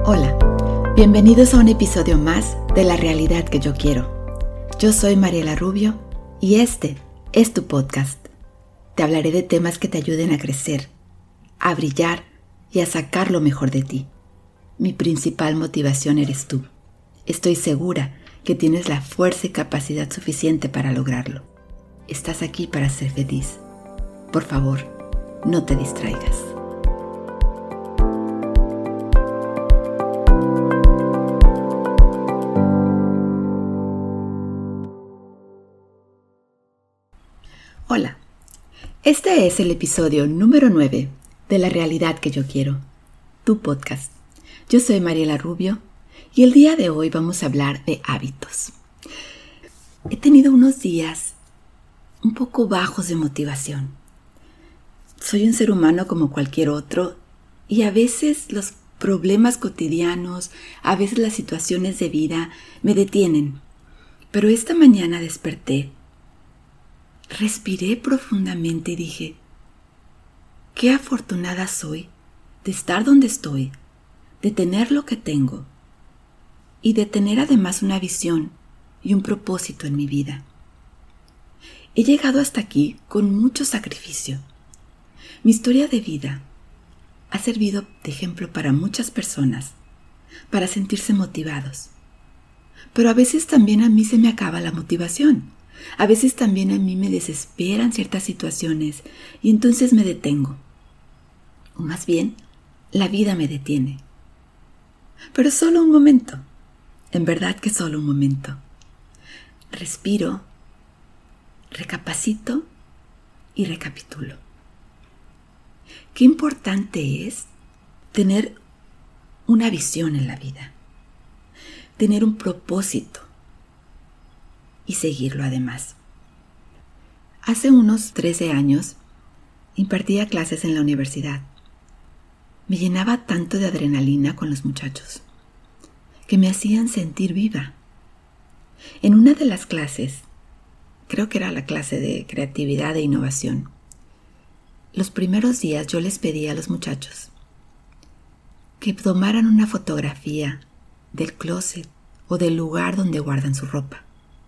Hola, bienvenidos a un episodio más de La Realidad que yo quiero. Yo soy Mariela Rubio y este es tu podcast. Te hablaré de temas que te ayuden a crecer, a brillar y a sacar lo mejor de ti. Mi principal motivación eres tú. Estoy segura que tienes la fuerza y capacidad suficiente para lograrlo. Estás aquí para ser feliz. Por favor, no te distraigas. Hola, este es el episodio número 9 de La Realidad que yo quiero, tu podcast. Yo soy Mariela Rubio y el día de hoy vamos a hablar de hábitos. He tenido unos días un poco bajos de motivación. Soy un ser humano como cualquier otro y a veces los problemas cotidianos, a veces las situaciones de vida me detienen. Pero esta mañana desperté, respiré profundamente y dije, qué afortunada soy de estar donde estoy, de tener lo que tengo y de tener además una visión y un propósito en mi vida. He llegado hasta aquí con mucho sacrificio. Mi historia de vida ha servido de ejemplo para muchas personas, para sentirse motivados. Pero a veces también a mí se me acaba la motivación. A veces también a mí me desesperan ciertas situaciones y entonces me detengo. O más bien, la vida me detiene. Pero solo un momento. En verdad que solo un momento. Respiro, recapacito y recapitulo. Qué importante es tener una visión en la vida. Tener un propósito. Y seguirlo además. Hace unos 13 años impartía clases en la universidad. Me llenaba tanto de adrenalina con los muchachos que me hacían sentir viva. En una de las clases, creo que era la clase de creatividad e innovación, los primeros días yo les pedí a los muchachos que tomaran una fotografía del closet o del lugar donde guardan su ropa.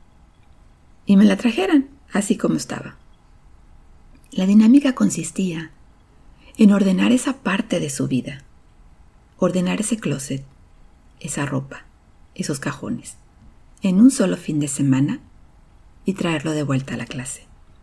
Y me la trajeran, así como estaba. La dinámica consistía en ordenar esa parte de su vida, ordenar ese closet, esa ropa, esos cajones, en un solo fin de semana y traerlo de vuelta a la clase.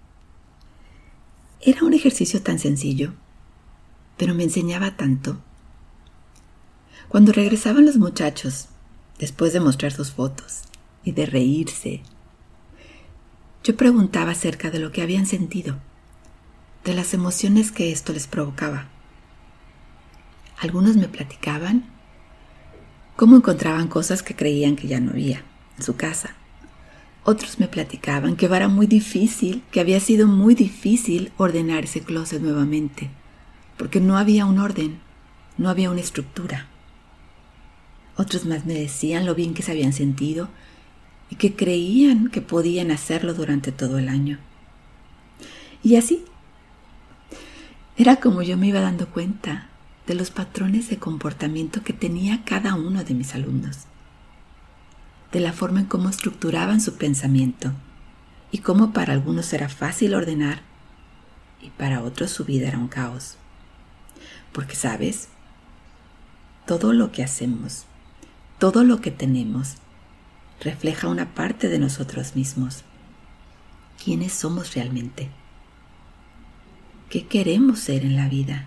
Era un ejercicio tan sencillo, pero me enseñaba tanto. Cuando regresaban los muchachos, después de mostrar sus fotos y de reírse, yo preguntaba acerca de lo que habían sentido, de las emociones que esto les provocaba. Algunos me platicaban cómo encontraban cosas que creían que ya no había en su casa. Otros me platicaban que era muy difícil, que había sido muy difícil ordenar ese closet nuevamente, porque no había un orden, no había una estructura. Otros más me decían lo bien que se habían sentido y que creían que podían hacerlo durante todo el año. Y así, era como yo me iba dando cuenta de los patrones de comportamiento que tenía cada uno de mis alumnos, de la forma en cómo estructuraban su pensamiento y cómo para algunos era fácil ordenar y para otros su vida era un caos. Porque, ¿sabes? Todo lo que hacemos, todo lo que tenemos, refleja una parte de nosotros mismos. ¿Quiénes somos realmente? ¿Qué queremos ser en la vida?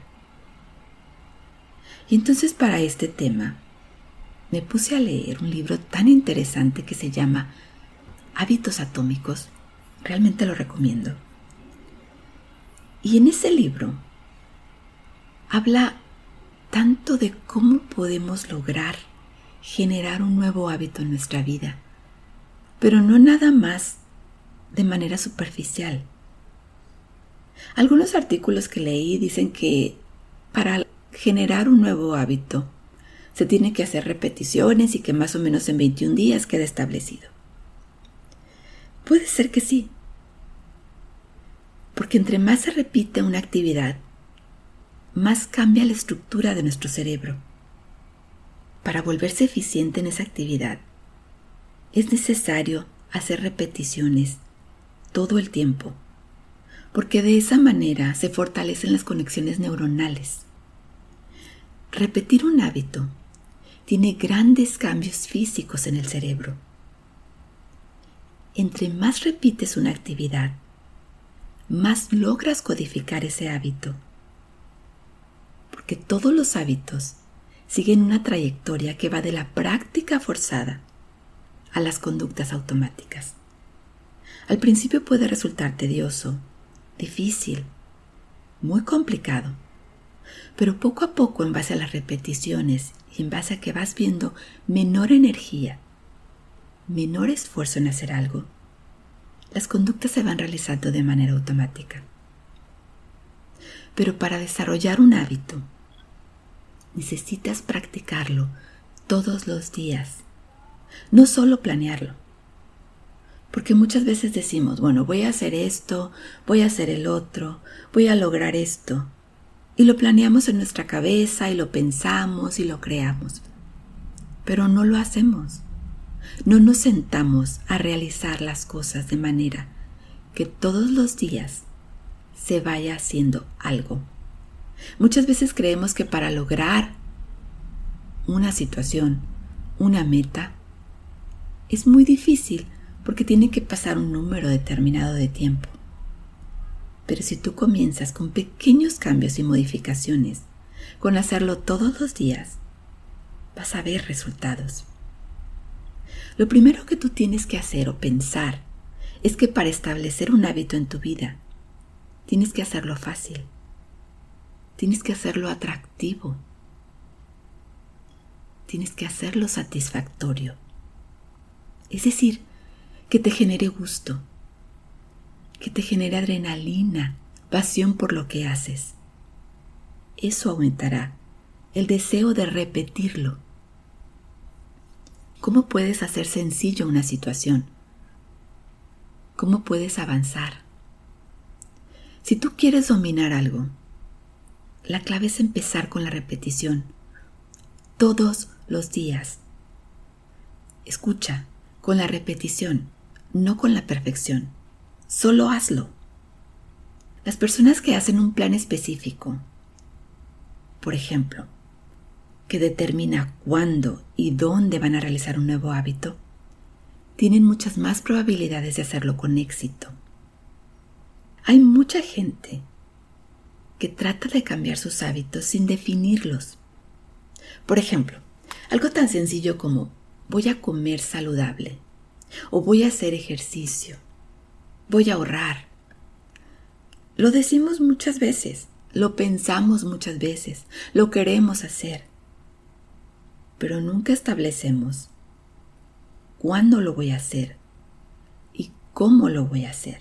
Y entonces para este tema me puse a leer un libro tan interesante que se llama Hábitos Atómicos. Realmente lo recomiendo. Y en ese libro habla tanto de cómo podemos lograr generar un nuevo hábito en nuestra vida, pero no nada más de manera superficial. Algunos artículos que leí dicen que para generar un nuevo hábito se tiene que hacer repeticiones y que más o menos en 21 días queda establecido. Puede ser que sí, porque entre más se repite una actividad, más cambia la estructura de nuestro cerebro. para volverse eficiente en esa actividad, es necesario hacer repeticiones todo el tiempo, porque de esa manera se fortalecen las conexiones neuronales. Repetir un hábito tiene grandes cambios físicos en el cerebro. Entre más repites una actividad, más logras codificar ese hábito, porque todos los hábitos siguen una trayectoria que va de la práctica forzada a las conductas automáticas. Al principio puede resultar tedioso, difícil, muy complicado, pero poco a poco, en base a las repeticiones y en base a que vas viendo menor energía, menor esfuerzo en hacer algo, las conductas se van realizando de manera automática. Pero para desarrollar un hábito, necesitas practicarlo todos los días, no solo planearlo. Porque muchas veces decimos, bueno, voy a hacer esto, voy a hacer el otro, voy a lograr esto. Y lo planeamos en nuestra cabeza y lo pensamos y lo creamos. Pero no lo hacemos. No nos sentamos a realizar las cosas de manera que todos los días se vaya haciendo algo. Muchas veces creemos que para lograr una situación, una meta, es muy difícil porque tiene que pasar un número determinado de tiempo. Pero si tú comienzas con pequeños cambios y modificaciones, con hacerlo todos los días, vas a ver resultados. Lo primero que tú tienes que hacer o pensar es que para establecer un hábito en tu vida, tienes que hacerlo fácil, tienes que hacerlo atractivo, tienes que hacerlo satisfactorio. Es decir, que te genere gusto, que te genere adrenalina, pasión por lo que haces. Eso aumentará el deseo de repetirlo. ¿Cómo puedes hacer sencillo una situación? ¿Cómo puedes avanzar? Si tú quieres dominar algo, la clave es empezar con la repetición todos los días. Escucha, con la repetición, no con la perfección. Solo hazlo. Las personas que hacen un plan específico, por ejemplo, que determina cuándo y dónde van a realizar un nuevo hábito, tienen muchas más probabilidades de hacerlo con éxito. Hay mucha gente que trata de cambiar sus hábitos sin definirlos. Por ejemplo, algo tan sencillo como voy a comer saludable o voy a hacer ejercicio, voy a ahorrar. Lo decimos muchas veces, lo pensamos muchas veces, lo queremos hacer, pero nunca establecemos cuándo lo voy a hacer y cómo lo voy a hacer.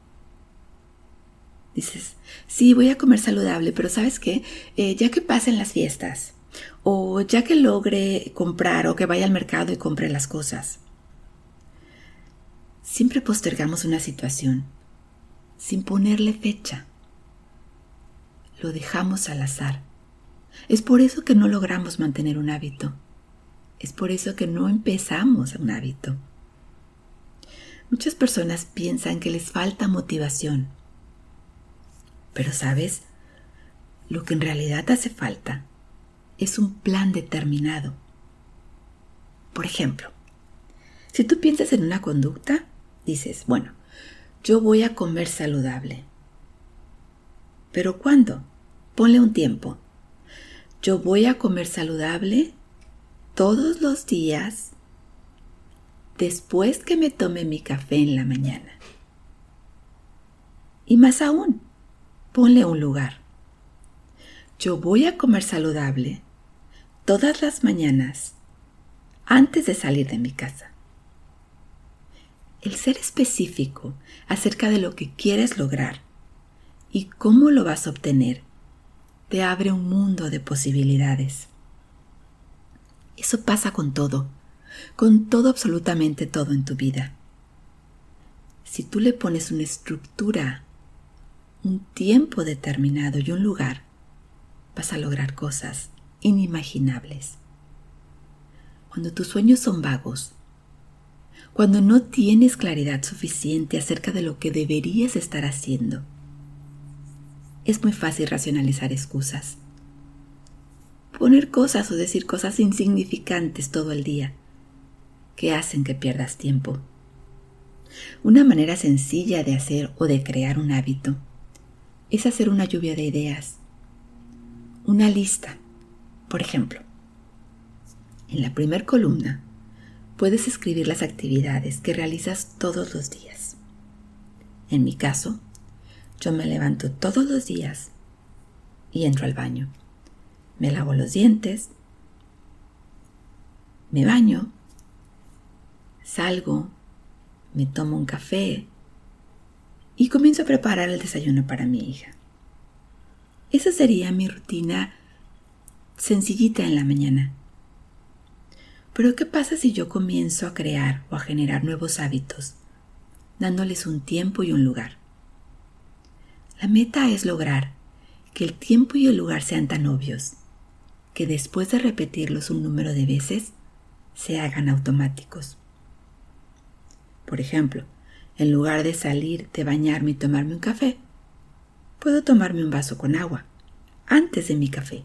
Dices, sí, voy a comer saludable, pero ¿sabes qué? Ya que pasen las fiestas, o ya que logre comprar, o que vaya al mercado y compre las cosas. Siempre postergamos una situación sin ponerle fecha. Lo dejamos al azar. Es por eso que no logramos mantener un hábito. Es por eso que no empezamos un hábito. Muchas personas piensan que les falta motivación. Pero ¿sabes? Lo que en realidad hace falta es un plan determinado. Por ejemplo, si tú piensas en una conducta, dices, bueno, yo voy a comer saludable. ¿Pero cuándo? Ponle un tiempo. Yo voy a comer saludable todos los días después que me tome mi café en la mañana. Y más aún, ponle un lugar. Yo voy a comer saludable todas las mañanas antes de salir de mi casa. El ser específico acerca de lo que quieres lograr y cómo lo vas a obtener te abre un mundo de posibilidades. Eso pasa con todo absolutamente todo en tu vida. Si tú le pones una estructura, un tiempo determinado y un lugar, vas a lograr cosas inimaginables. cuando tus sueños son vagos, cuando no tienes claridad suficiente acerca de lo que deberías estar haciendo, es muy fácil racionalizar excusas, poner cosas o decir cosas insignificantes todo el día que hacen que pierdas tiempo. Una manera sencilla de hacer o de crear un hábito es hacer una lluvia de ideas, una lista. Por ejemplo, en la primera columna puedes escribir las actividades que realizas todos los días. En mi caso, yo me levanto todos los días y entro al baño. Me lavo los dientes, me baño, salgo, me tomo un café y comienzo a preparar el desayuno para mi hija. Esa sería mi rutina sencillita en la mañana. Pero ¿qué pasa si yo comienzo a crear o a generar nuevos hábitos, dándoles un tiempo y un lugar? La meta es lograr que el tiempo y el lugar sean tan obvios que después de repetirlos un número de veces se hagan automáticos. Por ejemplo, en lugar de salir, de bañarme y tomarme un café, puedo tomarme un vaso con agua antes de mi café.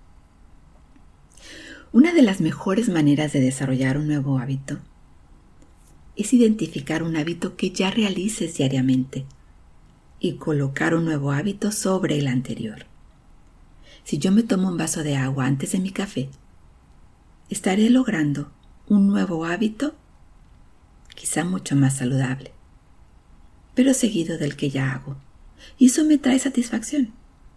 Una de las mejores maneras de desarrollar un nuevo hábito es identificar un hábito que ya realices diariamente y colocar un nuevo hábito sobre el anterior. Si yo me tomo un vaso de agua antes de mi café, estaré logrando un nuevo hábito, quizá mucho más saludable, pero seguido del que ya hago, y eso me trae satisfacción.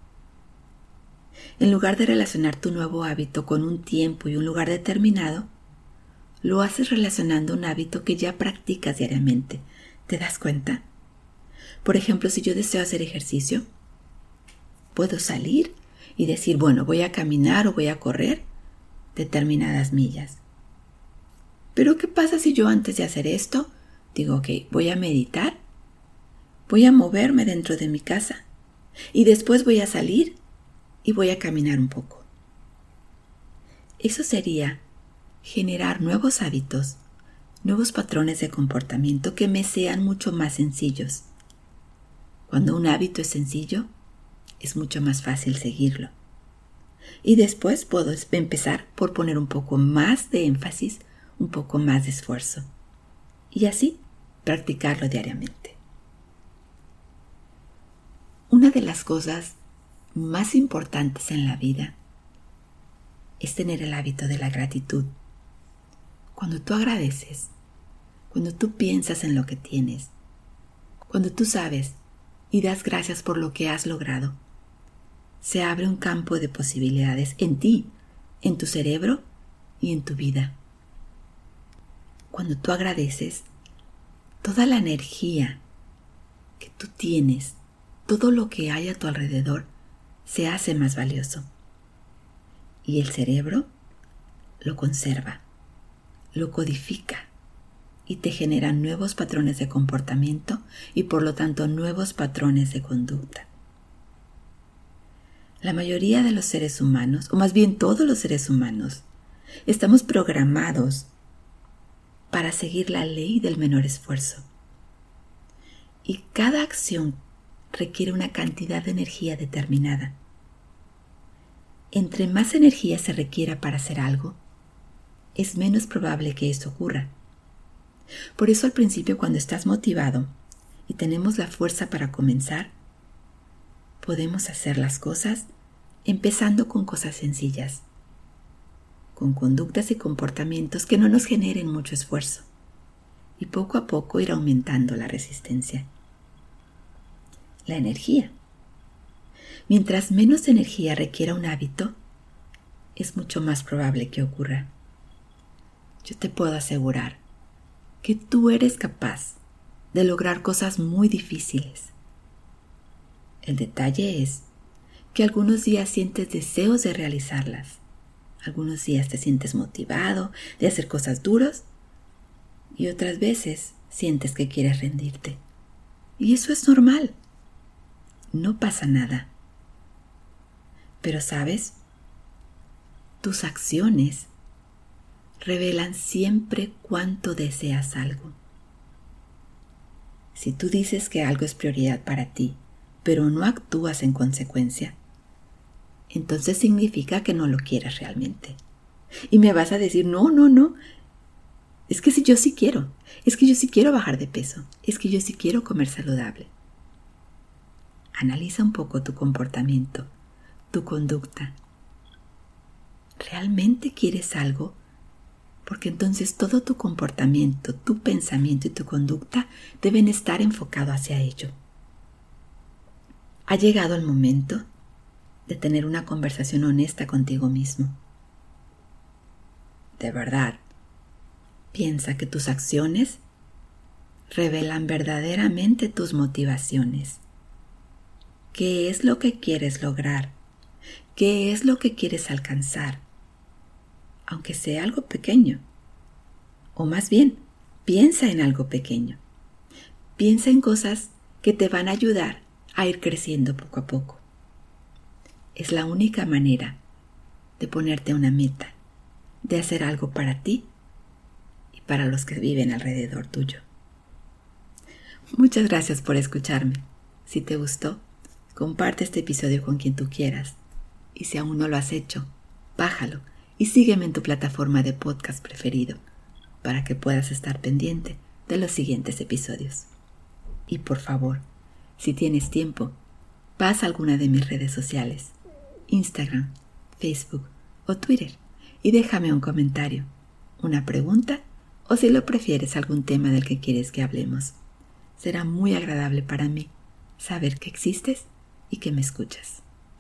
En lugar de relacionar tu nuevo hábito con un tiempo y un lugar determinado, lo haces relacionando un hábito que ya practicas diariamente. ¿Te das cuenta? Por ejemplo, si yo deseo hacer ejercicio, puedo salir y decir, bueno, voy a caminar o voy a correr determinadas millas. Pero ¿qué pasa si yo antes de hacer esto digo, ok, voy a meditar, voy a moverme dentro de mi casa y después voy a salir y voy a caminar un poco? Eso sería generar nuevos hábitos, nuevos patrones de comportamiento que me sean mucho más sencillos. Cuando un hábito es sencillo, es mucho más fácil seguirlo. Y después puedo empezar por poner un poco más de énfasis, un poco más de esfuerzo. Y así practicarlo diariamente. Una de las cosas más importantes en la vida es tener el hábito de la gratitud. Cuando tú agradeces, cuando tú piensas en lo que tienes, cuando tú sabes y das gracias por lo que has logrado, se abre un campo de posibilidades en ti, en tu cerebro y en tu vida. Cuando tú agradeces, toda la energía que tú tienes, todo lo que hay a tu alrededor, se hace más valioso. Y el cerebro lo conserva, lo codifica y te genera nuevos patrones de comportamiento y por lo tanto nuevos patrones de conducta. La mayoría de los seres humanos, o más bien todos los seres humanos, estamos programados para seguir la ley del menor esfuerzo. Y cada acción requiere una cantidad de energía determinada. Entre más energía se requiera para hacer algo, es menos probable que esto ocurra. Por eso al principio, cuando estás motivado y tenemos la fuerza para comenzar, podemos hacer las cosas empezando con cosas sencillas, con conductas y comportamientos que no nos generen mucho esfuerzo, y poco a poco ir aumentando la resistencia. La energía. Mientras menos energía requiera un hábito, es mucho más probable que ocurra. Yo te puedo asegurar que tú eres capaz de lograr cosas muy difíciles. El detalle es que algunos días sientes deseos de realizarlas, algunos días te sientes motivado de hacer cosas duras y otras veces sientes que quieres rendirte. Y eso es normal, no pasa nada. Pero ¿sabes? Tus acciones, revelan siempre cuánto deseas algo. Si tú dices que algo es prioridad para ti, pero no actúas en consecuencia, entonces significa que no lo quieres realmente. Y me vas a decir, no, es que yo sí quiero, es que yo sí quiero bajar de peso, es que yo sí quiero comer saludable. Analiza un poco tu comportamiento, tu conducta. ¿Realmente quieres algo? Porque entonces todo tu comportamiento, tu pensamiento y tu conducta deben estar enfocados hacia ello. Ha llegado el momento de tener una conversación honesta contigo mismo. De verdad, piensa que tus acciones revelan verdaderamente tus motivaciones. ¿Qué es lo que quieres lograr? ¿Qué es lo que quieres alcanzar? Aunque sea algo pequeño. O más bien, piensa en algo pequeño. Piensa en cosas que te van a ayudar a ir creciendo poco a poco. Es la única manera de ponerte una meta, de hacer algo para ti y para los que viven alrededor tuyo. Muchas gracias por escucharme. Si te gustó, comparte este episodio con quien tú quieras. Y si aún no lo has hecho, bájalo y sígueme en tu plataforma de podcast preferido para que puedas estar pendiente de los siguientes episodios. Y por favor, si tienes tiempo, pasa a alguna de mis redes sociales, Instagram, Facebook o Twitter, y déjame un comentario, una pregunta o, si lo prefieres, algún tema del que quieres que hablemos. Será muy agradable para mí saber que existes y que me escuchas.